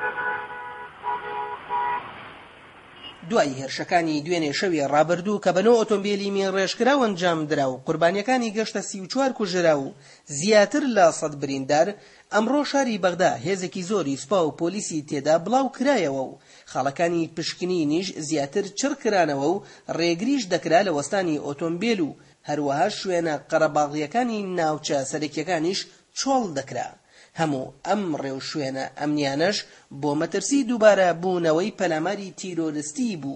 دوای هێرشەکانی دوێنێ شەوی ڕابردوو کە بەنەوە ئۆتۆمبیلی مین ڕێژکراو ئەنجام درا و قوربانیەکانی گەشتە 34 کوژرا و زیاتر لە 100 بریندار، ئەمڕۆ شاری بەغدا هێزێکی زۆری سوپا و پۆلیسی تێدا بڵاو کرایەوە و خاڵەکانی پشکنینیش زیاتر چڕ کرانەوە و ڕێگریش دەکرا لە وەستانی ئۆتۆمبیل و هەروەها شوێنە قەرەباڵغیەکانی ناوچە سەرەکیەکانیش چۆڵ دەکرا. هەموو ئەم ڕێو شوێنە ئەمنیانەش بۆ مەترسی دووبارە بوونەوەی پەلاماری تیرۆریستی بوو.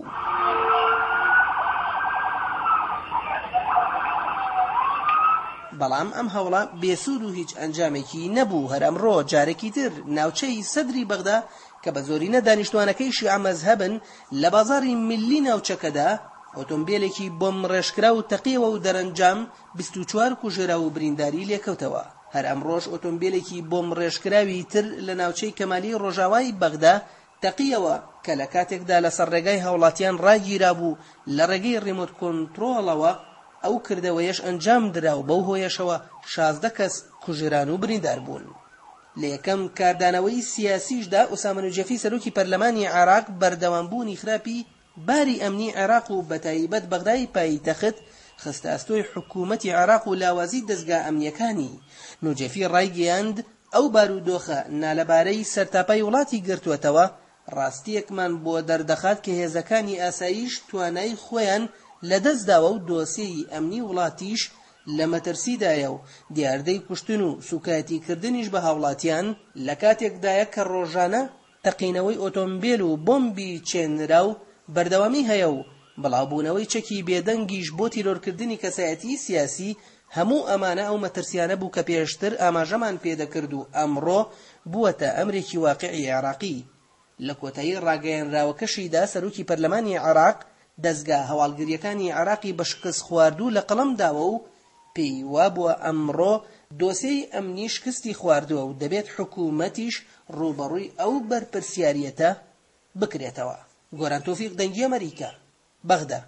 بەڵام ئەم هەوڵە بێسوود و هیچ ئەنجامێکی نەبوو. هەر ئەمڕۆ جارێکی تر ناوچەی سەدری بەغدا کە بە زۆرینە دانیشتوانەکەی شیعە مەزهەبن لە بازاڕی ملی ناوچەکەدا ئۆتۆمبیلێکی بۆم ڕێژکرا و تەقیەوە و دەرەنجام 24 کوژرا و برینداری لێکەوتەوە. هەر ئەمڕۆژ ئۆتۆمبیلێکی بۆم ڕێژکراوی تر لە ناوچەی کەمالی ڕۆژاوای بەغدا تەقیەوە کە لە کاتێکدا لەسەر ڕێگای هاوڵاتیان ڕاگیرا بوو لە ڕێگەی ڕیمۆت کۆنترۆڵەوە ئەو کردەوەیەش ئەنجام درا و بەو هۆیەشەوە 16 کەس کوژران و بریندار بوون. لە یەکەم کاردانەوەی سیاسیشدا ئوسامە نوجەفی سەرۆکی پەرلەمانی عێراق بەردەوامبوونی خراپی باری ئەمنی عێراق و بەتایبەت بەغدای پایتەخت خستە ئەستۆی حکوومەتی عێراق و لاوازی دەستگا ئەمنیەکانی. نوجەفی ڕایگەیاند ئەو بارودۆخە نالەبارەی سەرتاپای وڵاتی گرتووەتەوە ڕاستیەکمان بۆ دەردەخات کە هێزەکانی ئاسایش توانای خۆیان لەدەستداوە و دۆسیەی ئەمنی وڵاتیش لە مەترسیدایە و دیاردەی کوشتن و سوکایەتیکردنیش بە هاوڵاتیان لە کاتێکدایە کە ڕۆژانە تەقینەوەی ئۆتۆمبیل و بۆمبی چێنرا و بەردەوامی هەیە و بڵاوبوونەوەی چەکی بێدەنگیش بۆ تیرۆرکردنی کەسایەتی سیاسی. هەموو ئەمانە ئەو مەترسیانە بوو کە پێشتر ئاماژەمان پێدەکرد و ئەمڕۆ بووەتە ئەمرێکی واقعی عێراقی. لە کۆتایی ڕاگەیەنراوەکەشیدا سەرۆکی پەرلەمانی عێراق دەستگا هەواڵگریەکانی عێراقی بە شکست خواردوو لە قەڵەم داوە و پێی وابووە ئەمڕۆ دۆسیەی ئەمنی شکستی خواردووە و دەبێت حکوومەتیش ڕوبەڕووی ئەو بەرپرسیاریەتە بکرێتەوە. گۆران تۆفیق، دەنگی ئەمەریکا، بەغدا.